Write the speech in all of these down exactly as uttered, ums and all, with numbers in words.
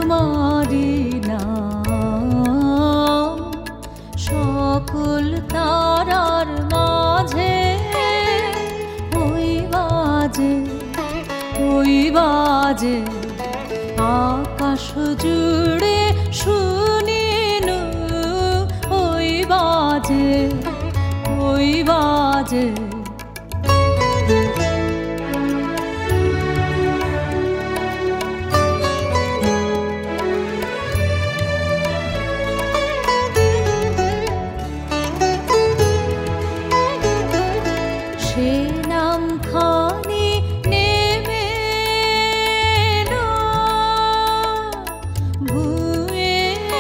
তোমারি নাম সকল তারার মাঝে ওই বাজে ওই বাজে আকাশ জুড়ে শুনিনু ওই বাজে ওই বাজে সে নাম খানি নেমে এলো ভুয়ে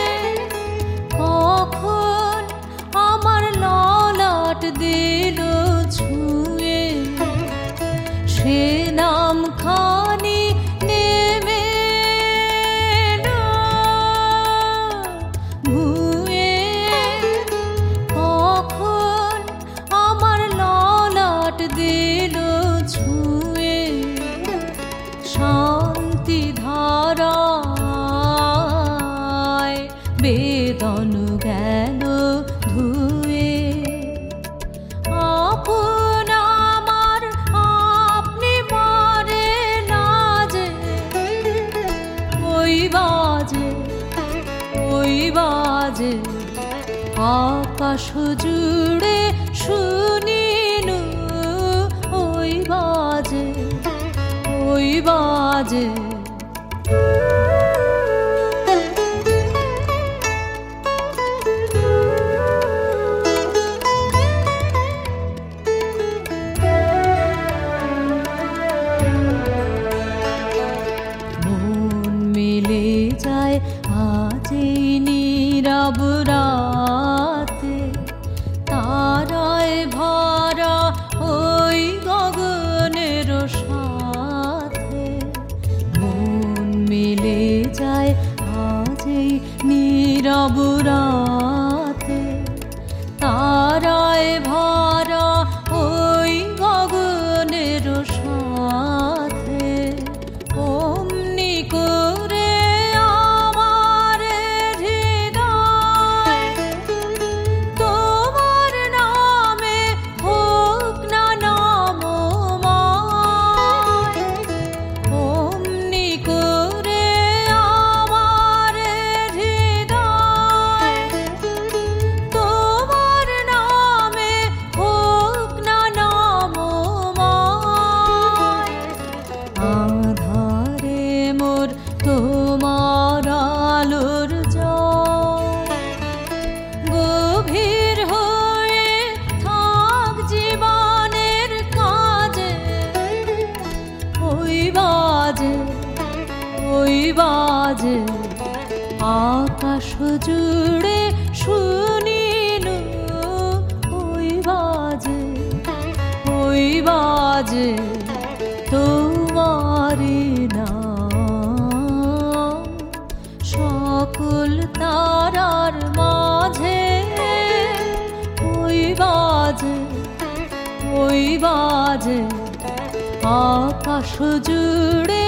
কখন আমার ললাট দিল ছুঁয়ে সে নাম খানি নেমে এলো ভুয়ে কখন আমার ললাট দিল ছুঁয়ে শান্তি ধারায় বেদন গেল ধুয়ে আপন আমার আপনি পরে লাজে ওই বাজে ওই বাজে আকাশ জুড়ে শুনিনু ওই বাজে ওই বাজে মন মিলে যায় আজ এই নীরব রাতে তারায় ভরা ওই গগনের সাথে মন মিলে যায় আজ এই নীরব রাতে তারায় ভরা ওই গগনের সাথে অমনি করে আমার হৃদয় তোমার নামে হোক না নামময় অমনি করে আমার হৃদয় তোমার নামে হোক না নামময় আধারে মোর তোমার আলোর জল গভীর হয়ে থাক জীবনের কাজে ওই বাজে ওই বাজে আকাশ জুড়ে শুনিনু ওই বাজে ওই বাজে তোমারি নাম সকল তারার মাঝে ওই বাজে ওই বাজে আকাশ জুড়ে